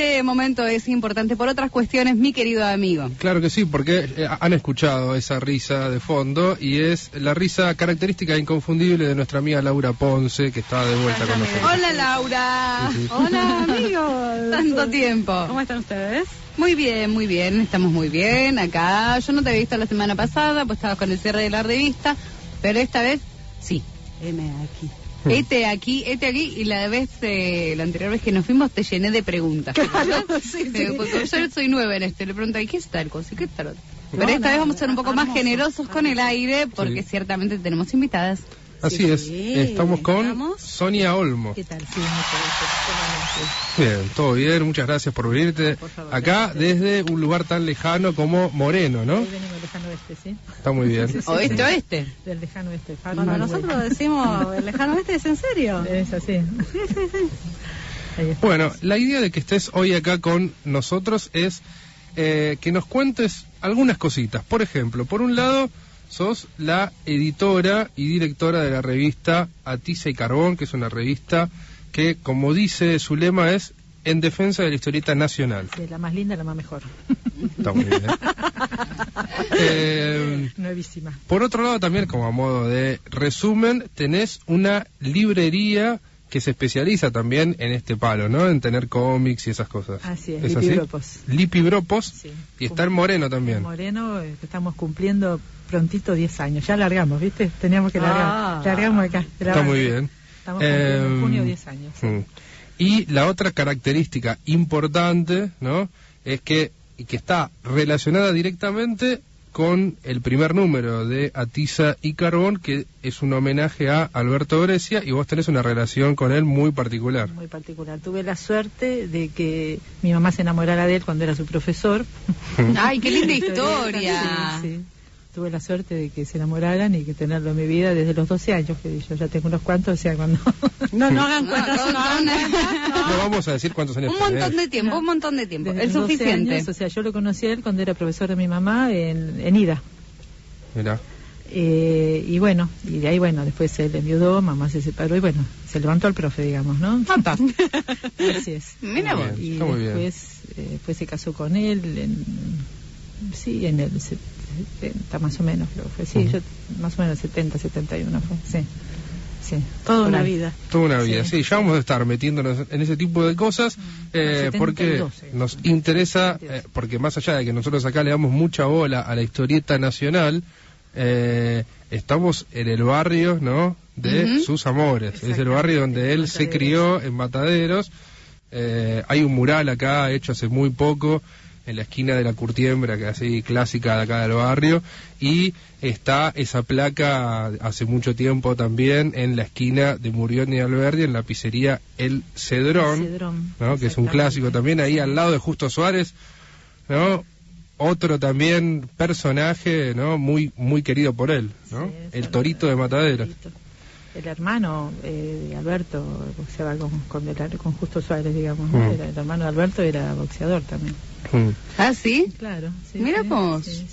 este momento es importante por otras cuestiones, mi querido amigo. Claro que sí, porque han escuchado esa risa de fondo y es la risa característica e inconfundible de nuestra amiga Laura Ponce, que está de vuelta con nosotros. Hola, Laura. Sí, sí. Hola, amigos. Tanto tiempo. ¿Cómo están ustedes? Muy bien, estamos muy bien acá. Yo no te había visto la semana pasada, pues estabas con el cierre de la revista, pero esta vez sí. Este aquí, y la anterior vez que nos fuimos te llené de preguntas. Claro, sí. Porque yo soy nueva en esto, le pregunto, ¿y qué es tal cosa? ¿Y qué es tal otra? Pero esta vez vamos a ser un poco más generosos con el aire, porque ciertamente tenemos invitadas. Así es, estamos con Sonia Olmo. ¿Qué tal? Sí, muchas gracias. Bien, todo bien, muchas gracias por venirte acá gracias. Desde un lugar tan lejano como Moreno, ¿no? Hoy venimos del lejano oeste, ¿sí? Está muy bien. ¿Oeste? Del lejano oeste. Cuando nosotros decimos el lejano oeste, ¿es en serio? Es así. Ahí está. Bueno, la idea de que estés hoy acá con nosotros es que nos cuentes algunas cositas. Por ejemplo, por un lado, sos la editora y directora de la revista Atiza y Carbón, que es una revista que, como dice su lema, es en defensa de la historieta nacional. Sí, la más linda, la más mejor. Está muy bien. Nuevísima. Por otro lado, también, como a modo de resumen, tenés una librería que se especializa también en este palo, ¿no? En tener cómics y esas cosas. Así es, ¿Es Lipibropos. así? Lipibropos. Sí. Y está en Moreno también. En Moreno, estamos cumpliendo prontito 10 años. Ya largamos, ¿viste? Teníamos que largar. Largamos acá. Está muy bien. Estamos cumpliendo en junio 10 años. Sí. Y la otra característica importante, ¿no? Es que está relacionada directamente con el primer número de Atiza y Carbón, que es un homenaje a Alberto Brescia, y vos tenés una relación con él muy particular. Muy particular. Tuve la suerte de que mi mamá se enamorara de él cuando era su profesor. ¡Ay, qué linda historia! Sí. Tuve la suerte de que se enamoraran y que tenerlo en mi vida desde los 12 años, que yo ya tengo unos cuantos, o sea, cuando... No hagan cuentas, no hagan cuentas. No vamos a decir cuántos años Un montón de tiempo, Desde el los 12 suficiente. años, o sea, yo lo conocí a él cuando era profesor de mi mamá en IDA. Mirá. Y bueno, y de ahí, bueno, después él enviudó, mamá se separó y bueno, se levantó al profe, digamos, ¿no? Así es. Mira vos. Y Está muy bien. después se casó con él en el 70 más o menos, creo que fue. Sí, yo más o menos 70, 71 fue, sí. Toda una ahí. vida. Toda una vida, sí. Ya vamos a estar metiéndonos en ese tipo de cosas, porque 72, nos interesa, porque más allá de que nosotros acá le damos mucha bola a la historieta nacional, estamos en el barrio, ¿no?, de sus amores. Es el barrio donde él se crió, en Mataderos. Hay un mural acá hecho hace muy poco en la esquina de la Curtiembra, que es así clásica de acá del barrio, y está esa placa hace mucho tiempo también en la esquina de Murión y Alberdi, en la pizzería El Cedrón, ¿no?, que es un clásico también, ahí al lado de Justo Suárez, ¿no?, otro también personaje, ¿no?, muy muy querido por él, ¿no?, Sí, el Torito de Mataderos. El hermano de Alberto boxeaba con Justo Suárez, digamos, ¿no? El hermano de Alberto era boxeador también. ¿Ah, sí? Claro. Sí, Mira sí, vos. sí.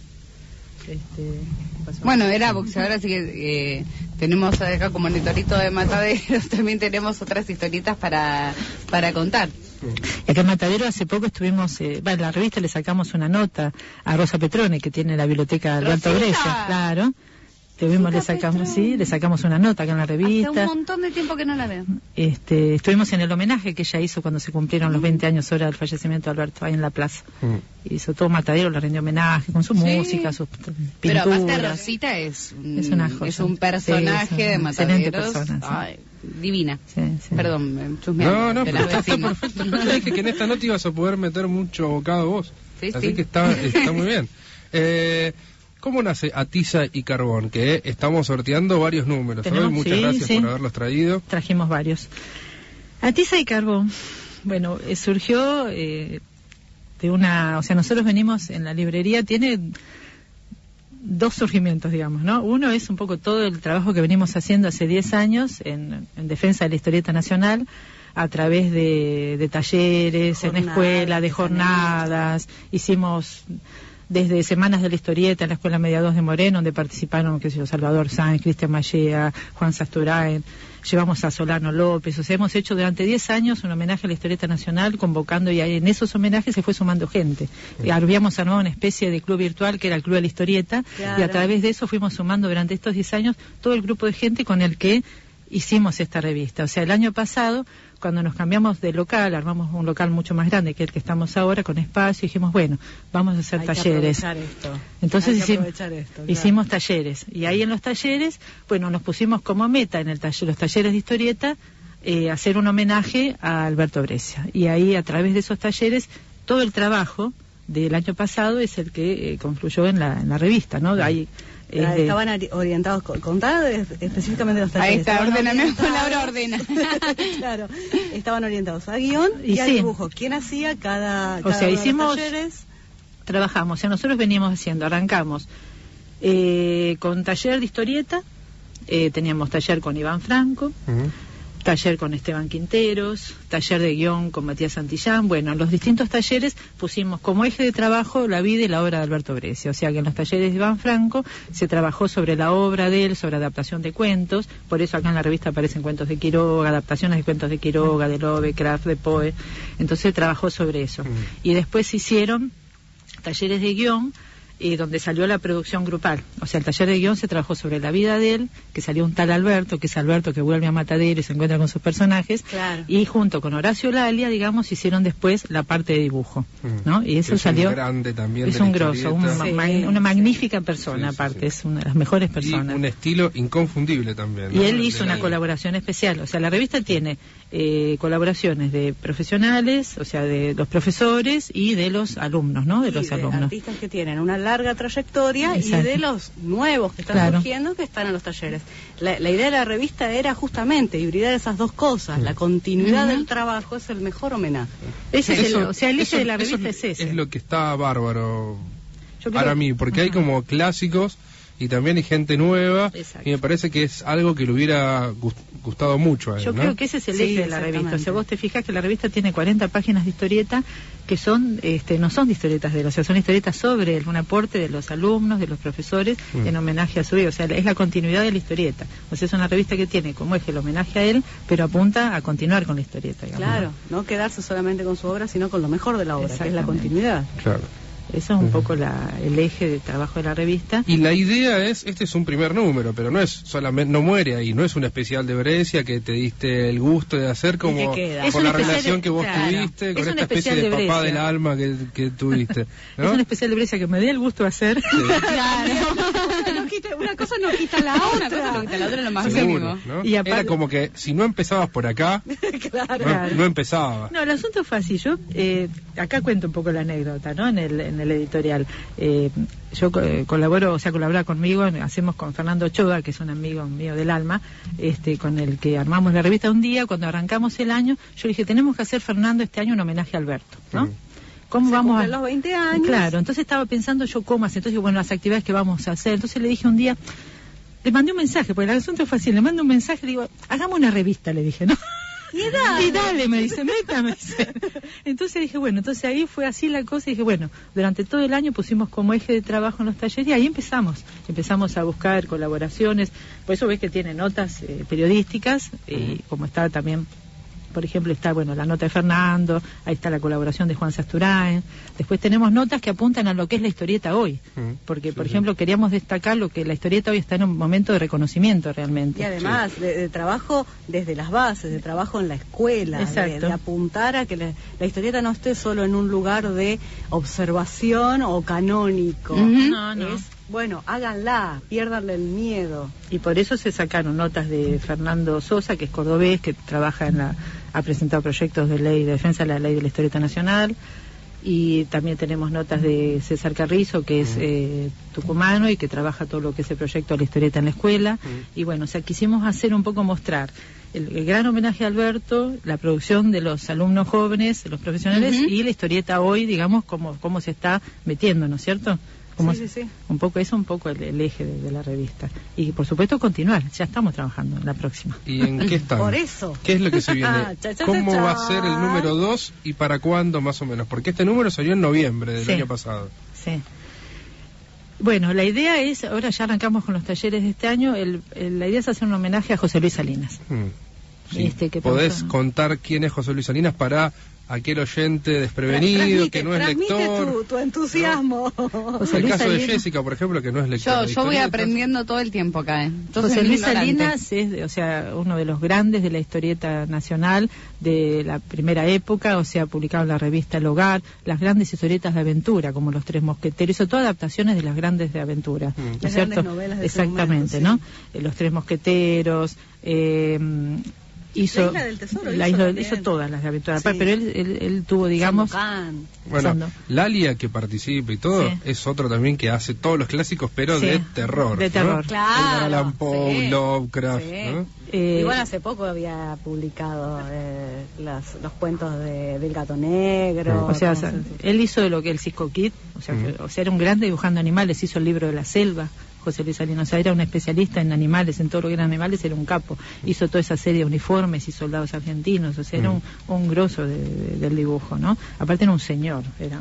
Bueno, era boxeador, así que tenemos acá como en el Torito de Mataderos, también tenemos otras historietas para contar. Y acá en Matadero hace poco estuvimos, en la revista le sacamos una nota a Rosa Petrone, que tiene la biblioteca Alberto Brescia, claro. Le sacamos una nota acá en la revista. Hace un montón de tiempo que no la veo. Estuvimos en el homenaje que ella hizo cuando se cumplieron los 20 años hora del fallecimiento de Alberto, ahí en la plaza. Hizo todo Matadero, le rindió homenaje con su música, sus pinturas. Pero aparte Rosita es una joya. Es un personaje de Mataderos. Persona, sí. Ay, divina. Sí. Perdón, chusmeando. No, de pero las está vecinas. perfecto. Yo te dije que en esta nota ibas a poder meter mucho bocado vos. Sí, así sí. que está muy bien. ¿Cómo nace Atiza y Carbón? Que estamos sorteando varios números. Hoy, muchas gracias por haberlos traído. Trajimos varios. Atiza y Carbón, bueno, surgió de una... O sea, nosotros venimos en la librería, tiene dos surgimientos, digamos, ¿no? Uno es un poco todo el trabajo que venimos haciendo hace 10 años en defensa de la historieta nacional, a través de talleres, en escuela, de jornadas. Hicimos desde Semanas de la Historieta en la Escuela Media 2 de Moreno, donde participaron, qué sé yo, Salvador Sáenz, Cristian Mallea, Juan Sasturain, llevamos a Solano López, o sea, hemos hecho durante 10 años un homenaje a la historieta nacional, convocando, y en esos homenajes se fue sumando gente. Habíamos armado una especie de club virtual que era el Club de la Historieta, y a través de eso fuimos sumando durante estos 10 años todo el grupo de gente con el que hicimos esta revista. O sea, el año pasado, cuando nos cambiamos de local, armamos un local mucho más grande que el que estamos ahora, con espacio, y dijimos, bueno, vamos a hacer talleres. Entonces hicimos talleres, y ahí en los talleres, bueno, nos pusimos como meta en los talleres de historieta, hacer un homenaje a Alberto Breccia. Y ahí, a través de esos talleres, todo el trabajo del año pasado es el que confluyó en la revista, ¿no? Ahí estaban orientados, contar específicamente los talleres. Ahí está, ordena, palabra ordena. Claro, estaban orientados a guión y al dibujo. ¿Quién hacía cada o sea, hicimos, talleres? Trabajamos, o sea, nosotros veníamos haciendo, arrancamos con taller de historieta, teníamos taller con Iván Franco, taller con Esteban Quinteros, taller de guión con Matías Santillán. Bueno, en los distintos talleres pusimos como eje de trabajo la vida y la obra de Alberto Breccia. O sea que en los talleres de Iván Franco se trabajó sobre la obra de él, sobre adaptación de cuentos. Por eso acá en la revista aparecen cuentos de Quiroga, adaptaciones de cuentos de Quiroga, de Lovecraft, de Poe. Entonces se trabajó sobre eso. Y después se hicieron talleres de guión, donde salió la producción grupal. O sea, el taller de guión se trabajó sobre la vida de él, que salió un tal Alberto, que es Alberto que vuelve a Matadero y se encuentra con sus personajes, y junto con Horacio Lalia, digamos, hicieron después la parte de dibujo, ¿no? Y eso salió... Grande también, es un grosso, una magnífica persona, aparte, es una de las mejores personas. Y un estilo inconfundible también, ¿no? Y él hizo una colaboración especial. O sea, la revista tiene colaboraciones de profesionales, o sea, de los profesores y de los alumnos, ¿no? De los alumnos. Artistas que tienen una larga trayectoria. Exacto. Y de los nuevos que están surgiendo, que están en los talleres. La idea de la revista era justamente hibridar esas dos cosas. La continuidad del trabajo es el mejor homenaje. O sea, el eje de la revista es ese. Es lo que está bárbaro para mí, porque hay como clásicos y también hay gente nueva. Exacto. Y me parece que es algo que le hubiera gustado mucho a él, Yo creo que ese es el eje de la revista. O sea, vos te fijas que la revista tiene 40 páginas de historieta que son no son de historietas de él, o sea, son historietas sobre él, un aporte de los alumnos, de los profesores, en homenaje a su vida. O sea, es la continuidad de la historieta. O sea, es una revista que tiene como eje el homenaje a él, pero apunta a continuar con la historieta, digamos. Claro, no quedarse solamente con su obra, sino con lo mejor de la obra, que es la continuidad. Claro. Eso es un poco el eje de trabajo de la revista. Y la idea es, este es un primer número, pero no es solamente, no muere ahí, no es un especial de Breccia que te diste el gusto de hacer como por la relación que vos tuviste, con esta especie de papá del alma que tuviste, ¿no? Es un especial de Breccia que me dio el gusto de hacer. Sí. Claro. Una cosa no quita la otra. Una cosa no quita la otra, lo más seguro, mínimo. ¿no? Y era como que si no empezabas por acá, no empezaba. No, el asunto fue así. Yo acá cuento un poco la anécdota, ¿no? En el editorial. Yo colaboro, o sea, colabora conmigo, hacemos con Fernando Ochoa, que es un amigo mío del alma, con el que armamos la revista. Un día, cuando arrancamos el año, yo dije, tenemos que hacer, Fernando, este año un homenaje a Alberto, ¿no? ¿Cómo vamos a los 20 años? Claro, entonces estaba pensando yo cómo hacer, entonces bueno, las actividades que vamos a hacer. Entonces le dije un día, le mandé un mensaje, porque el asunto fue así, le mando un mensaje, le digo, hagamos una revista, le dije, ¿no? Y dale, me dice, métame. Entonces dije, bueno, entonces ahí fue así la cosa y dije, bueno, durante todo el año pusimos como eje de trabajo en los talleres y ahí empezamos a buscar colaboraciones. Por eso ves que tiene notas periodísticas, como está también, por ejemplo, está la nota de Fernando, ahí está la colaboración de Juan Sasturain. Después tenemos notas que apuntan a lo que es la historieta hoy, porque, por ejemplo, queríamos destacar lo que la historieta hoy está en un momento de reconocimiento realmente. Y además, de trabajo desde las bases, de trabajo en la escuela, de apuntar a que la historieta no esté solo en un lugar de observación o canónico. No. Bueno, háganla, piérdanle el miedo. Y por eso se sacaron notas de Fernando Sosa, que es cordobés, que trabaja ha presentado proyectos de ley de defensa de la ley de la historieta nacional. Y también tenemos notas de César Carrizo, que es tucumano y que trabaja todo lo que es el proyecto de la historieta en la escuela. Y bueno, o sea, quisimos hacer un poco mostrar el gran homenaje a Alberto, la producción de los alumnos jóvenes, de los profesionales, y la historieta hoy, digamos, cómo se está metiendo, ¿no es cierto? Sí. Un poco el eje de la revista. Y por supuesto continuar, ya estamos trabajando en la próxima. ¿Y en qué están? Por eso. ¿Qué es lo que se viene? ¿Cómo va a ser el número 2 y para cuándo más o menos? Porque este número salió en noviembre del año pasado. Sí. Bueno, la idea es, ahora ya arrancamos con los talleres de este año, la idea es hacer un homenaje a José Luis Salinas. Sí. ¿Podés contar quién es José Luis Salinas para aquel oyente desprevenido que no es lector? Tu entusiasmo. ¿No? El caso de Jessica, por ejemplo, que no es lector. Yo voy aprendiendo todo el tiempo acá. José Luis Salinas es, uno de los grandes de la historieta nacional de la primera época, publicado en la revista El Hogar, las grandes historietas de aventura, como Los Tres Mosqueteros, hizo todas adaptaciones de las grandes de aventura, ¿no es cierto? Novelas de exactamente, momento, ¿no? Los Tres Mosqueteros, hizo la Isla del Tesoro, hizo todas las de aventura, sí. Pero él tuvo, digamos, bueno, Lalia, que participa y todo, sí. Es otro también que hace todos los clásicos, pero sí, de terror, ¿no? Claro, Alan Poe, sí. Lovecraft, sí. ¿No? Igual hace poco había publicado los cuentos del Gato Negro. Él hizo lo que el Cisco Kid, era un grande dibujando animales, hizo el libro de la selva. José Luis Salinas, era un especialista en animales, en todo lo que eran animales, era un capo. Hizo toda esa serie de uniformes y soldados argentinos, era un grosso del dibujo, ¿no? Aparte era un señor, era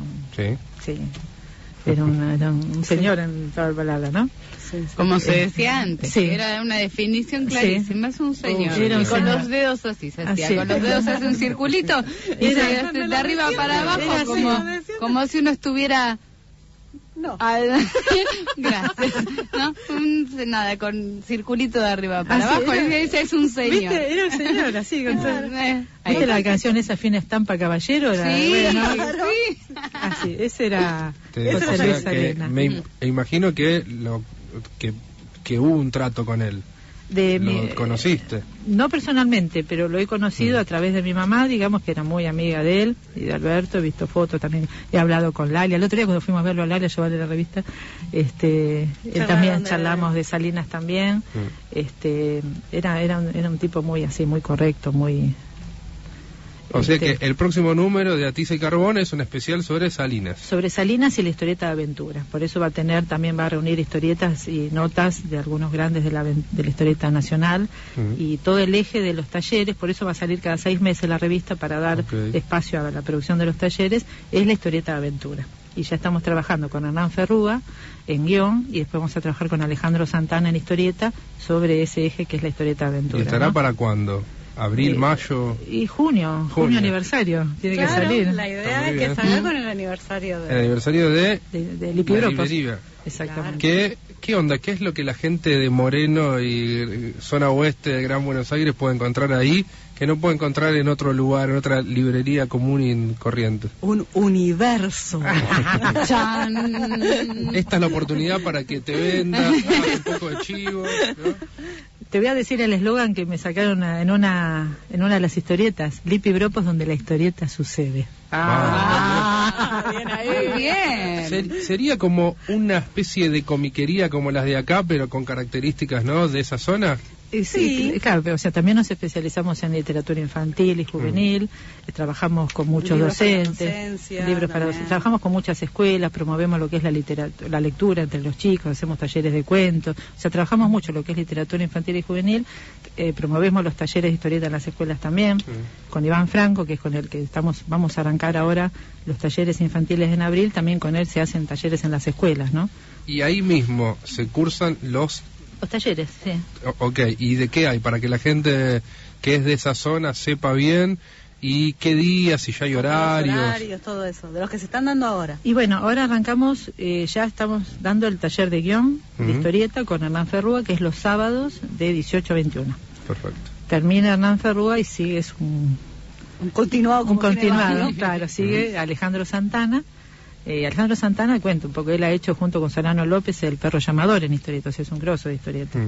un señor en toda la palabra, ¿no? Sí, como se decía antes, sí. Era una definición clarísima, es un señor. Con los dedos así se hacía, con los dedos se hace un circulito y de arriba para abajo, como si uno estuviera... No. Gracias. ¿No? Nada, con circulito de arriba para abajo. Ese es un señor. ¿Viste? Era un señor, así. ¿Viste la canción esa Fina Estampa Caballero? Sí, sí. Así, ese era José Luis Salinas. Me imagino que hubo un trato con él. ¿Lo conociste? No personalmente, pero lo he conocido a través de mi mamá, digamos que era muy amiga de él y de Alberto, he visto fotos también, he hablado con Lalia. El otro día cuando fuimos a verlo a Lalia, llevarle la revista, él también charlamos de Salinas también. Era un tipo muy así, muy correcto, muy... O sea que el próximo número de Atiza y Carbón es un especial sobre Salinas. Sobre Salinas y la historieta de aventuras. Por eso también va a reunir historietas y notas de algunos grandes de la historieta nacional y todo el eje de los talleres. Por eso va a salir cada 6 meses la revista para dar espacio a la producción de los talleres. Es la historieta de aventura. Y ya estamos trabajando con Hernán Ferrúa en guión y después vamos a trabajar con Alejandro Santana en historieta sobre ese eje que es la historieta de aventura. ¿Y estará para cuándo? ¿Abril, mayo? Y junio aniversario, tiene que salir. La idea es que salga con el aniversario de... El aniversario de Lipibropos. Exactamente. ¿Qué onda? ¿Qué es lo que la gente de Moreno y zona oeste de Gran Buenos Aires puede encontrar ahí que no puede encontrar en otro lugar, en otra librería común y corriente? Un universo. Esta es la oportunidad para que te vendas, un poco de chivo, ¿no? Te voy a decir el eslogan que me sacaron en una de las historietas: Lipibropos, donde la historieta sucede. Bien ahí, bien. Sería como una especie de comiquería como las de acá, pero con características, ¿no?, de esa zona. Sí, claro, también nos especializamos en literatura infantil y juvenil, trabajamos con muchos docentes, trabajamos con muchas escuelas, promovemos lo que es la lectura entre los chicos, hacemos talleres de cuentos, trabajamos mucho lo que es literatura infantil y juvenil, promovemos los talleres de historieta en las escuelas también, con Iván Franco, que es con el que vamos a arrancar ahora los talleres infantiles en abril, también con él se hacen talleres en las escuelas, ¿no? Y ahí mismo se cursan los talleres, sí. Ok, ¿y de qué hay? Para que la gente que es de esa zona sepa bien, y qué días, si ya hay horarios. Todo eso, de los que se están dando ahora. Y bueno, ahora arrancamos, ya estamos dando el taller de guión, de historieta, con Hernán Ferrúa, que es los sábados de 18 a 21. Perfecto. Termina Hernán Ferrúa y sigue un continuado, claro, sigue Alejandro Santana. Alejandro Santana, cuento un poco, él ha hecho junto con Solano López El Perro Llamador en historieta, es un grosso de historieta.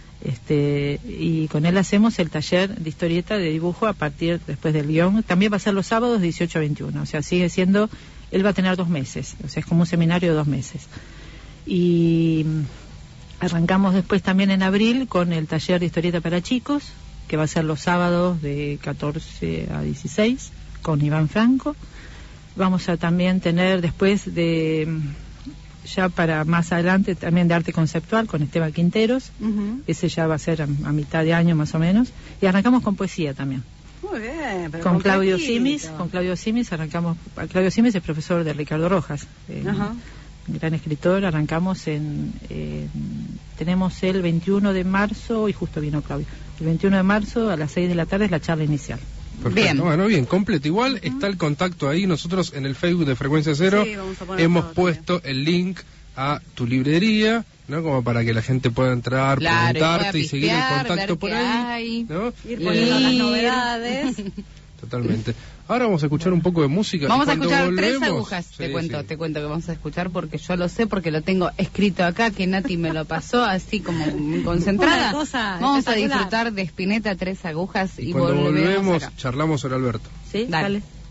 Y con él hacemos el taller de historieta de dibujo a partir después del guión. También va a ser los sábados de 18 a 21, sigue siendo, él va a tener 2 meses, es como un seminario de 2 meses. Y arrancamos después también en abril con el taller de historieta para chicos, que va a ser los sábados de 14 a 16, con Iván Franco. Vamos a también tener después ya para más adelante, también de arte conceptual con Esteban Quinteros. Ese ya va a ser a mitad de año más o menos. Y arrancamos con poesía también. Muy bien, pero con Claudio Simis arrancamos. Claudio Simis es profesor de Ricardo Rojas, gran escritor. Arrancamos tenemos el 21 de marzo y justo vino Claudio. El 21 de marzo a las 6 de la tarde es la charla inicial. Perfecto. Bien. Bueno, bien, completo. Igual está el contacto ahí. Nosotros en el Facebook de Frecuencia Cero hemos puesto el link a tu librería, ¿no? Como para que la gente pueda entrar, preguntarte y seguir el contacto por ahí, ¿no? Ir poniendo las novedades. Totalmente. Ahora vamos a escuchar un poco de música. Vamos a cuando escuchar volvemos, 3 agujas, sí, te cuento sí. que vamos a escuchar porque yo lo sé, porque lo tengo escrito acá, que Nati me lo pasó así como concentrada. Una cosa Vamos a espectacular. disfrutar de Spinetta 3 agujas Y y cuando volvemos acá. charlamos sobre Alberto. ¿Sí? Dale. Dale.